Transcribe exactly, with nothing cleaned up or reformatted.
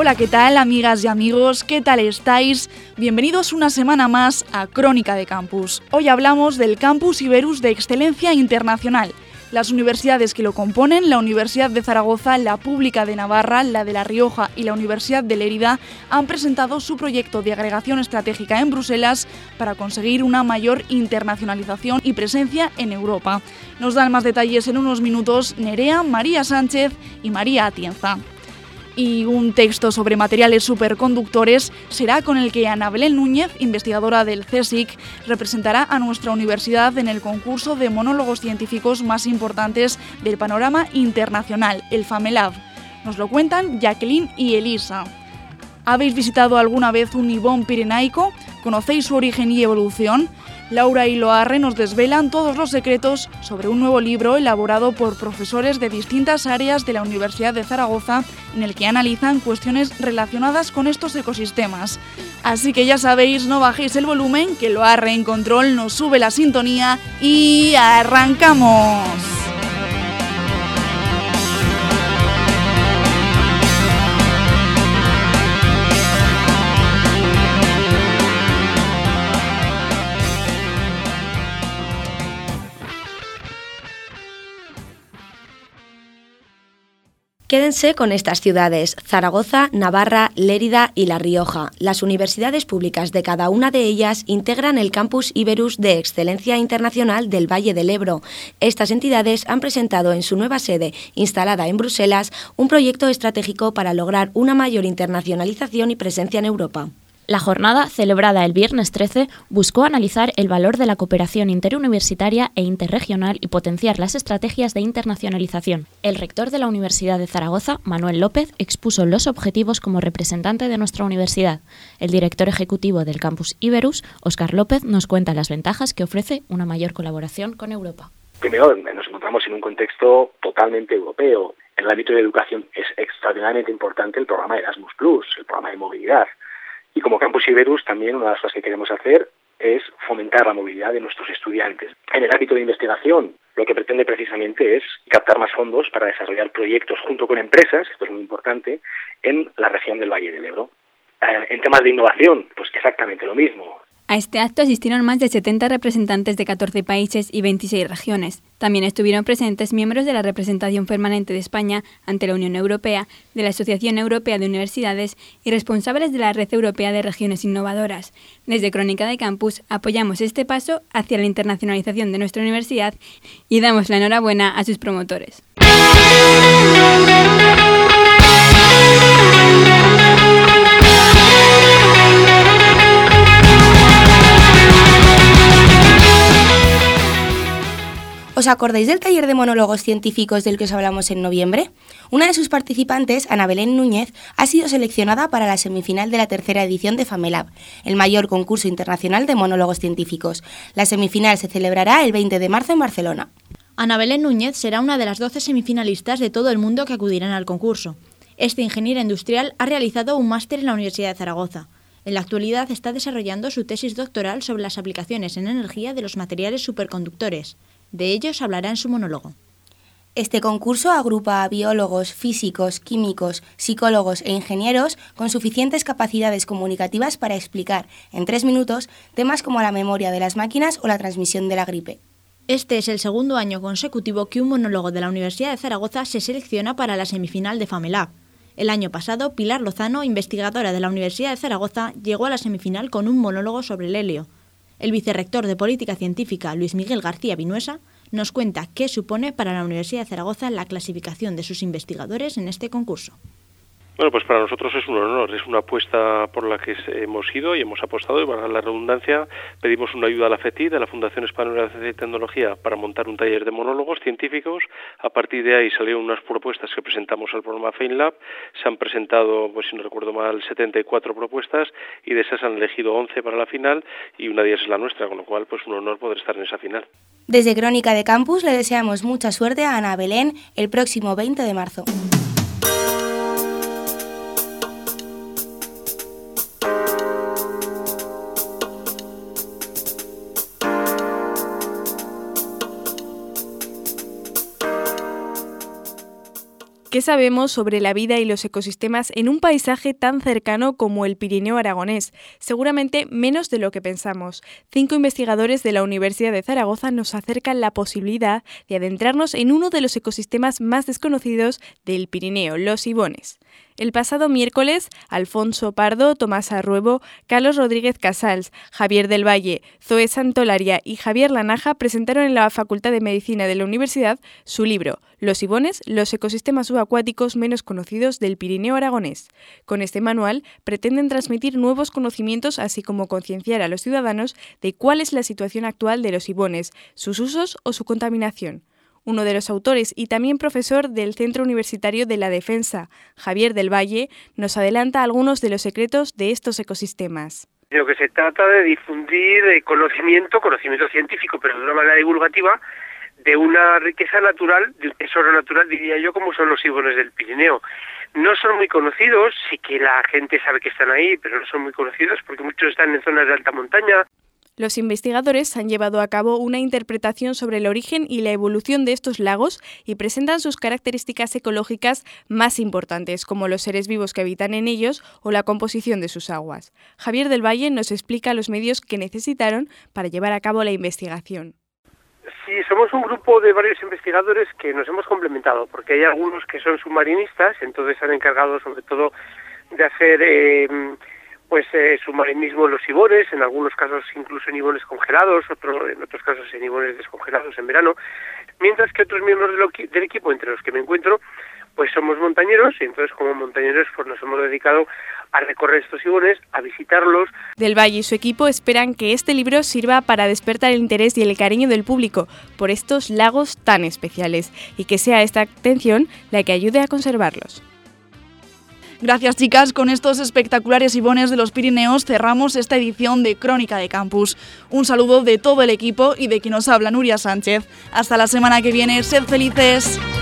Hola, ¿qué tal, amigas y amigos? ¿Qué tal estáis? Bienvenidos una semana más a Crónica de Campus. Hoy hablamos del Campus Iberus de Excelencia Internacional. Las universidades que lo componen, la Universidad de Zaragoza, la Pública de Navarra, la de La Rioja y la Universidad de Lérida, han presentado su proyecto de agregación estratégica en Bruselas para conseguir una mayor internacionalización y presencia en Europa. Nos dan más detalles en unos minutos Nerea, María Sánchez y María Atienza. Y un texto sobre materiales superconductores será con el que Ana Belén Núñez, investigadora del CSIC, representará a nuestra universidad en el concurso de monólogos científicos más importantes del panorama internacional, el FAMELAB. Nos lo cuentan Jacqueline y Elisa. ¿Habéis visitado alguna vez un ibón pirenaico? ¿Conocéis su origen y evolución? Laura y Loarre nos desvelan todos los secretos sobre un nuevo libro elaborado por profesores de distintas áreas de la Universidad de Zaragoza en el que analizan cuestiones relacionadas con estos ecosistemas. Así que ya sabéis, no bajéis el volumen, que Loarre en control nos sube la sintonía y ¡arrancamos! Quédense con estas ciudades, Zaragoza, Navarra, Lérida y La Rioja. Las universidades públicas de cada una de ellas integran el Campus Iberus de Excelencia Internacional del Valle del Ebro. Estas entidades han presentado en su nueva sede, instalada en Bruselas, un proyecto estratégico para lograr una mayor internacionalización y presencia en Europa. La jornada, celebrada el viernes trece, buscó analizar el valor de la cooperación interuniversitaria e interregional y potenciar las estrategias de internacionalización. El rector de la Universidad de Zaragoza, Manuel López, expuso los objetivos como representante de nuestra universidad. El director ejecutivo del Campus Iberus, Óscar López, nos cuenta las ventajas que ofrece una mayor colaboración con Europa. Primero, nos encontramos en un contexto totalmente europeo. En el ámbito de educación es extraordinariamente importante el programa Erasmus plus, el programa de movilidad. Y como Campus Iberus también una de las cosas que queremos hacer es fomentar la movilidad de nuestros estudiantes. En el ámbito de investigación, lo que pretende precisamente es captar más fondos para desarrollar proyectos junto con empresas, esto es muy importante, en la región del Valle del Ebro. Eh, en temas de innovación, pues exactamente lo mismo. A este acto asistieron más de setenta representantes de catorce países y veintiséis regiones. También estuvieron presentes miembros de la representación permanente de España ante la Unión Europea, de la Asociación Europea de Universidades y responsables de la Red Europea de Regiones Innovadoras. Desde Crónica de Campus apoyamos este paso hacia la internacionalización de nuestra universidad y damos la enhorabuena a sus promotores. ¿Os acordáis del taller de monólogos científicos del que os hablamos en noviembre? Una de sus participantes, Ana Belén Núñez, ha sido seleccionada para la semifinal de la tercera edición de FAMELAB, el mayor concurso internacional de monólogos científicos. La semifinal se celebrará el veinte de marzo en Barcelona. Ana Belén Núñez será una de las doce semifinalistas de todo el mundo que acudirán al concurso. Este ingeniero industrial ha realizado un máster en la Universidad de Zaragoza. En la actualidad está desarrollando su tesis doctoral sobre las aplicaciones en energía de los materiales superconductores. De ellos hablará en su monólogo. Este concurso agrupa a biólogos, físicos, químicos, psicólogos e ingenieros con suficientes capacidades comunicativas para explicar, en tres minutos, temas como la memoria de las máquinas o la transmisión de la gripe. Este es el segundo año consecutivo que un monólogo de la Universidad de Zaragoza se selecciona para la semifinal de FAMELAB. El año pasado, Pilar Lozano, investigadora de la Universidad de Zaragoza, llegó a la semifinal con un monólogo sobre el helio. El vicerrector de Política Científica, Luis Miguel García Vinuesa, nos cuenta qué supone para la Universidad de Zaragoza la clasificación de sus investigadores en este concurso. Bueno, pues para nosotros es un honor, es una apuesta por la que hemos ido y hemos apostado, y para la redundancia, pedimos una ayuda a la FETI, de la Fundación Española de Ciencia y Tecnología, para montar un taller de monólogos científicos. A partir de ahí salieron unas propuestas que presentamos al programa FameLab. Se han presentado, pues si no recuerdo mal, setenta y cuatro propuestas, y de esas han elegido once para la final, y una de ellas es la nuestra, con lo cual pues un honor poder estar en esa final. Desde Crónica de Campus le deseamos mucha suerte a Ana Belén el próximo veinte de marzo. ¿Qué sabemos sobre la vida y los ecosistemas en un paisaje tan cercano como el Pirineo aragonés? Seguramente menos de lo que pensamos. Cinco investigadores de la Universidad de Zaragoza nos acercan la posibilidad de adentrarnos en uno de los ecosistemas más desconocidos del Pirineo, los ibones. El pasado miércoles, Alfonso Pardo, Tomás Arruebo, Carlos Rodríguez Casals, Javier del Valle, Zoe Santolaria y Javier Lanaja presentaron en la Facultad de Medicina de la Universidad su libro Los ibones, los ecosistemas subacuáticos menos conocidos del Pirineo aragonés. Con este manual pretenden transmitir nuevos conocimientos así como concienciar a los ciudadanos de cuál es la situación actual de los ibones, sus usos o su contaminación. Uno de los autores y también profesor del Centro Universitario de la Defensa, Javier del Valle, nos adelanta algunos de los secretos de estos ecosistemas. De lo que se trata de difundir conocimiento, conocimiento científico, pero de una manera divulgativa, de una riqueza natural, de un tesoro natural, diría yo, como son los ibones del Pirineo. No son muy conocidos, sí que la gente sabe que están ahí, pero no son muy conocidos porque muchos están en zonas de alta montaña. Los investigadores han llevado a cabo una interpretación sobre el origen y la evolución de estos lagos y presentan sus características ecológicas más importantes, como los seres vivos que habitan en ellos o la composición de sus aguas. Javier del Valle nos explica los medios que necesitaron para llevar a cabo la investigación. Sí, somos un grupo de varios investigadores que nos hemos complementado, porque hay algunos que son submarinistas, entonces han encargado sobre todo de hacer eh, pues eh, submarinismo en los ibones, en algunos casos incluso en ibones congelados, otro, en otros casos en ibones descongelados en verano, mientras que otros miembros del, del equipo, entre los que me encuentro, pues somos montañeros, y entonces como montañeros pues nos hemos dedicado a recorrer estos ibones, a visitarlos. Del Valle y su equipo esperan que este libro sirva para despertar el interés y el cariño del público por estos lagos tan especiales, y que sea esta atención la que ayude a conservarlos. Gracias, chicas. Con estos espectaculares ibones de los Pirineos cerramos esta edición de Crónica de Campus. Un saludo de todo el equipo y de quien nos habla, Nuria Sánchez. Hasta la semana que viene. Sed felices.